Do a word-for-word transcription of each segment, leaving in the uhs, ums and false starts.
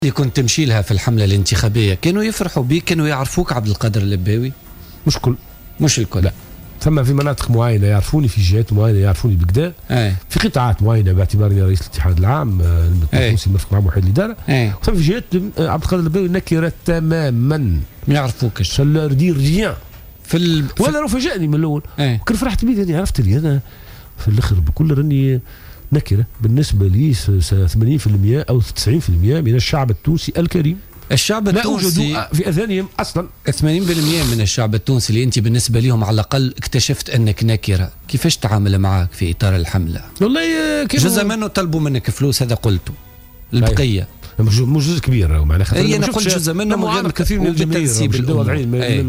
اللي كنت تمشي لها في الحملة الانتخابية كانوا يفرحوا بيك، كانوا يعرفوك عبد القادر اللباوي؟ مش كل مش الكل، لا. ثم في مناطق معينة يعرفوني، في جهات معينة يعرفوني بكدا، في قطاعات معينة باعتباري رئيس الاتحاد العام التونسي مرفق مع موحد الإدارة، ثم في جهات عبد القادر اللباوي نكرة تماما، ما يعرفوكش. سلا دير ريان في ال... ولا لو فاجأني من الأول، كنت فرحت بيه يعني عرفت لي أنا في الآخر بكل راني نكرة بالنسبة لي ثمانين بالمئة أو تسعين بالمئة من الشعب التونسي الكريم. الشعب التونسي لا في أذانهم أصلا. ثمانين بالمئة من الشعب التونسي اللي أنت بالنسبة لهم على الأقل اكتشفت أنك نكرة، كيفاش تعامل معك في إطار الحملة؟ والله جزء منه طلبوا منك فلوس، هذا قلته. البقية مش جزء كبير معناها، هي أنا قلت جزء منه من غير كثير من الجماهير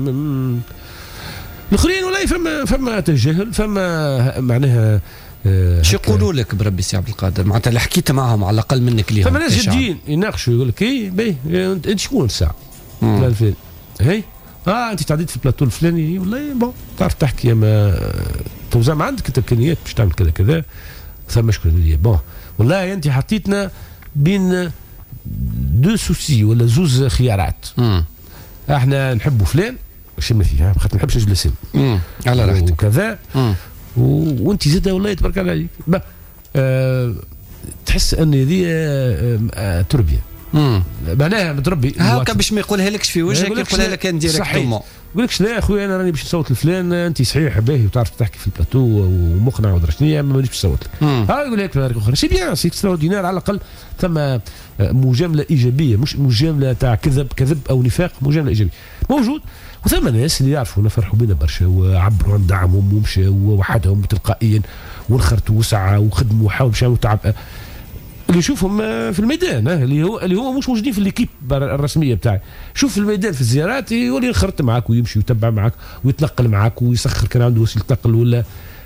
الاخرين. ولا فما فما تجاهل، فما معناها شو يقولوا لك بربي سي عبد القادر؟ معناتها اللي حكيت معهم على الاقل منك ليهم فما ناس جديين يناقشوا، يقول لك اي باهي انت شكون الساعه الفلاني هي اه انت تعديت في البلاتو الفلاني، والله بون تعرف تحكي، اما تو زعما عندك انت امكانيات باش تعمل كذا كذا، ثم شكون لي بون والله انت حطيتنا بين دو سوسي ولا زوز خيارات. مم. احنا نحبوا فلان شمنا فيه، خاطر ما نحبش نجلس على راحتك وكذا، وانت زاده والله تبارك الله عليك. أه تحس ان هذه أه أه تربيه، معناها متربي هاكا باش ما يقولها لكش في وجهك، يقولها لك ديريكتومون. يقول لكش لا اخويا انا راني باش نصوت لفلان، انت صحيح باهي وتعرف تحكي في البلاتو ومقنع ودرا شنيا، ما مانيش باش نصوت لك. ها يقول لك اخرى سي بيان سي اكستراوردينير، على الاقل ثم مجامله ايجابيه، مش مجامله تاع كذب كذب او نفاق، مجامله ايجابيه موجود. وثم ناس اللي يعرفونا فرحوا بنا برشا وعبروا عن دعمهم ومشاو وحدهم تلقائيا وانخرطوا وسعى وخدموا وحاولوا باش يعملوا تعب اللي يشوفهم في الميدان، اللي هو اللي هو مش موجودين في الكيب الرسميه بتاعي. شوف في الميدان في الزيارات يولي ينخرط معك ويمشي ويتبع معك ويتنقل معك ويسخر، كان عنده وسيله نقل ولا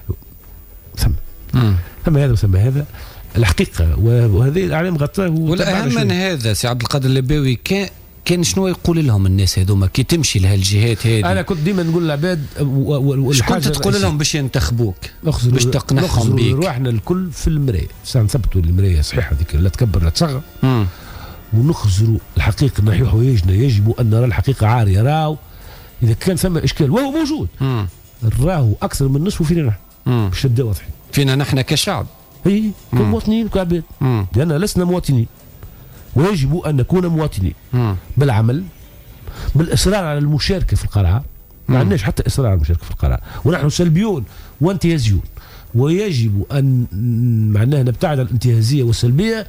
ثم ثم هذا وثم هذا الحقيقه، وهذه الاعلام غطاه. والاهم من هذا سي عبد القادر اللباوي كان كان شنو يقول لهم الناس هذوما كي تمشي لهالجهات هذه؟ انا كنت ديما نقول للعباد واش كنت تقول لهم باش ينتخبوك، باش تقنعهم بيك؟ روحنا الكل في المرايه، نثبتوا المرايه صحيحه هذيك، لا تكبر لا تصغر، ونخزروا الحقيقه، نحيوا حوايجنا، يجب ان نرى الحقيقه عاريه. راهو اذا كان ثم اشكال وهو موجود، راهو اكثر من نصفه فينا نحن، باش نبدا واضحين فينا نحن كشعب، اي كمواطنين وكعباد، لان لسنا مواطنين ويجب أن نكون مواطنين بالعمل، بالإصرار على المشاركة في القرار. ما عندناش حتى إصرار على المشاركة في القرار، ونحن سلبيون وانتهازيون، ويجب أن معناها نبتعد عن الانتهازية والسلبية،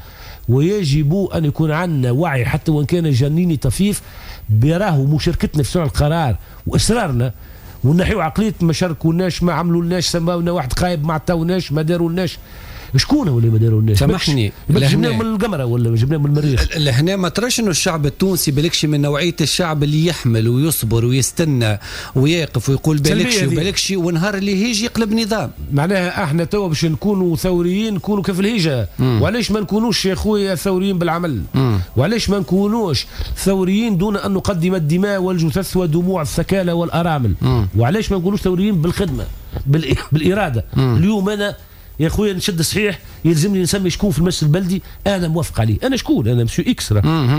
ويجب أن يكون عندنا وعي حتى وإن كان جنيني طفيف براه مشاركتنا في صنع القرار وإصرارنا، ونحيو عقلية ما شاركوناش، ما عملولناش، سماونا واحد قايب، ما عطاوناش، ما دارولناش. شكون ولا ما داروا الناس؟ سامحني، جبناه من القمره ولا جبناه من المريخ؟ لهنا ما تراش انه الشعب التونسي بالكش من نوعيه الشعب اللي يحمل ويصبر ويستنى ويقف ويقول بالكش وبالكش، ونهار اللي هيجي يقلب نظام. معناها احنا توا باش نكونوا ثوريين نكونوا كيف الهيجه، وعلاش ما نكونوش يا خويا ثوريين بالعمل؟ مم. وعلاش ما نكونوش ثوريين دون ان نقدم الدماء والجثث ودموع الثكالى والارامل؟ مم. وعلاش ما نكونوش ثوريين بالخدمه بالاراده؟ مم. اليوم انا يا خويا نشد صحيح يلزمني نسمي شكون في المجلس البلدي، انا موافق عليه، انا شكون؟ انا مسيو اكس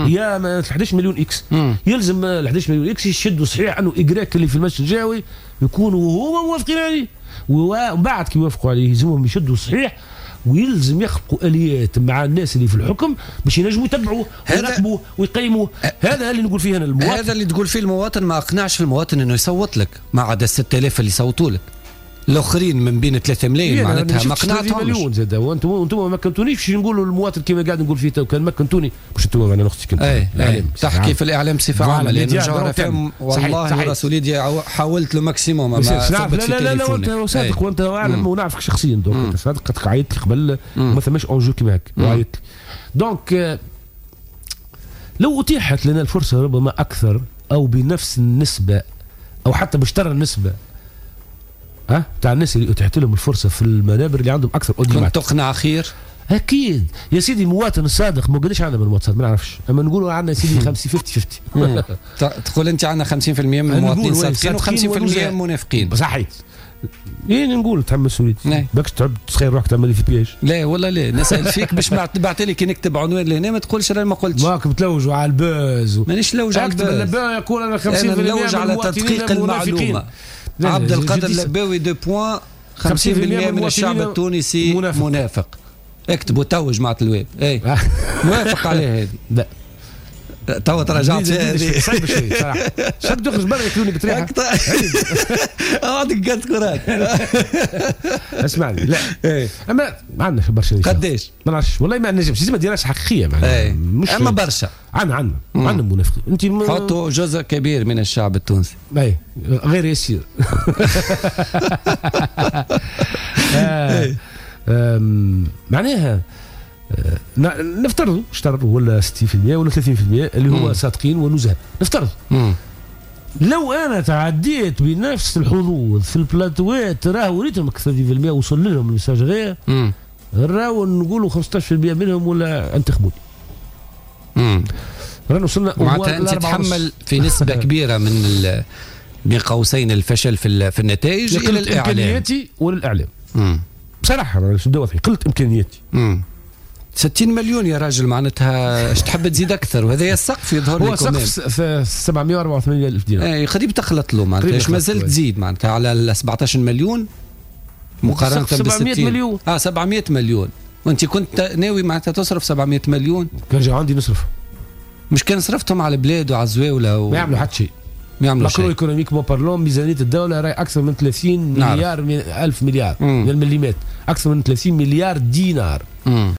يا احد عشر مليون اكس، مم. يلزم احد عشر مليون اكس يشدوا صحيح انه اجراك اللي في المجلس الجاوي يكونوا هما موافقين عليه، ومن بعد كي يوافقوا عليه يلزمهم يشدوا صحيح، ويلزم يخلقوا اليات مع الناس اللي في الحكم باش ينجموا يتبعوا ويراقبوا ويقيموا. هذا اللي نقول فيه انا المواطن، هذا اللي تقول فيه المواطن ما اقنعش المواطن انه يصوت لك، ما عدا ستة آلاف اللي صوتوا لك، الاخرين من بين ثلاثة ملايين معناتها ما قنعتهمش. مليون زاد، وانتم وانتم ما مكنتونيش باش نقولوا للمواطن كيما قاعد نقول فيه تو، كان مكنتوني باش انتم معنا نختي كنت الاعلام تحكي في الاعلام بصفه عامه، لانه جوهر فهم والله رسولي حاولت له ماكسيموم ما ثبتش في لا لا لا وانت صادق، وانت اعلم ونعرفك شخصيا، دونك انت صادق، قد عيطت لي قبل ما ثماش اونجو كيما هكا وعيطت لي. دونك لو اتيحت لنا الفرصه ربما اكثر او بنفس النسبه او حتى باشترى النسبه ها تاع الناس اللي اتيحت لهم الفرصه في المنابر اللي عندهم اكثر كنت تقنع خير. اكيد يا سيدي، المواطن الصادق ما قداش عندنا من المواطنات ما نعرفش، اما نقولوا عندنا سيدي خمسين خمسين خمسين. تقول انت عندنا خمسين بالمئة من المواطنين صادقين و50% منافقين. صحيح، ايه نقول تحمل مسؤوليتي باكش تعب تخيل روحك تعمل لي في بياج. لا ولا لا نسال فيك باش بعث لي كي نكتب عنوان لهنا ما تقولش راني ما قلتش. ماك بتلوجوا على الباز و... مانيش لوج على الباز. اللبان يقول انا خمسين بالمئة نلوج على تدقيق المعلومه. عبد القادر اللباوي دو بوان خمسين بالمئة من الشعب التونسي منافق, منافق. اكتبوا تو جماعه الويب اي موافق عليه هذه. لا تو تراجعت هذه صعيب شوي صراحه. شد تخرج برا ياكلوني بطريقه هذيك قالت كراك. اسمعني لا اما ما عندناش برشا. قداش؟ ما نعرفش والله ما نجمش زي ما ديرهاش حقيقيه معناها مش اما برشا عندنا عندنا عندنا منافقين. انت م... حطوا جزء كبير من الشعب التونسي اي غير يسير. آه. معناها نفترض اشترط ولا ستين بالمئة ولا ثلاثين بالمئة اللي هو صادقين ونزهه. نفترض مم. لو انا تعديت بنفس الحظوظ في البلاتوات راه وريتهم اكثر ثلاثين بالمئة وصل لهم المساج غير راهو نقولوا خمسطاش بالمئة منهم ولا انتخبوني. امم رانا وصلنا معناتها انت تتحمل في نسبه كبيره من بين قوسين الفشل في في النتائج الى الاعلام. امكانياتي وللاعلام. امم بصراحه باش نبدا واضحين قلت امكانياتي. امم ستين مليون يا راجل معناتها اش تحب تزيد اكثر وهذا هي السقف يظهر لي. هو سقف سبعمئة وأربعة وثمانين ألف دينار. اي قريب تخلط له معناتها اش ما زلت تزيد معناتها على ال سبعطاش مليون مقارنه بال ستين مليون. اه سبعمئة مليون وانت كنت ناوي معناتها تصرف سبعمئة مليون. كان جا عندي نصرف مش كان صرفتهم على البلاد وعلى الزواوله و... ما يعملوا حتى شيء. ما يعملوا شيء. ماكرو ايكونوميك مو بارلون ميزانيه الدوله راهي اكثر من ثلاثين مليار من ألف مليار من المليمات اكثر من ثلاثين مليار دينار. مم.